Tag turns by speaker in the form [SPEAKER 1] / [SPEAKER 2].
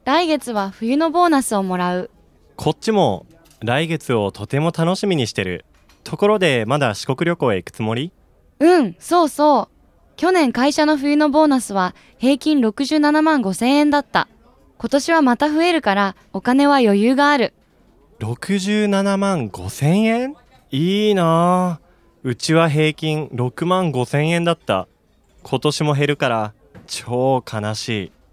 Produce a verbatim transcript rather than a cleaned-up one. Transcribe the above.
[SPEAKER 1] 来月は冬のボーナスをもらう。
[SPEAKER 2] こっちも来月をとても楽しみにしてる。ところでまだ四国旅行へ行くつもり？
[SPEAKER 1] うん、そうそう。去年会社の冬のボーナスは平均ろくじゅうななまんごせんえんだった。今年はまた増えるからお金は余裕がある。
[SPEAKER 2] ろくじゅうななまんごせんえん？いいなあ。うちは平均ろくまんごせんえんだった。今年も減るから超悲しい。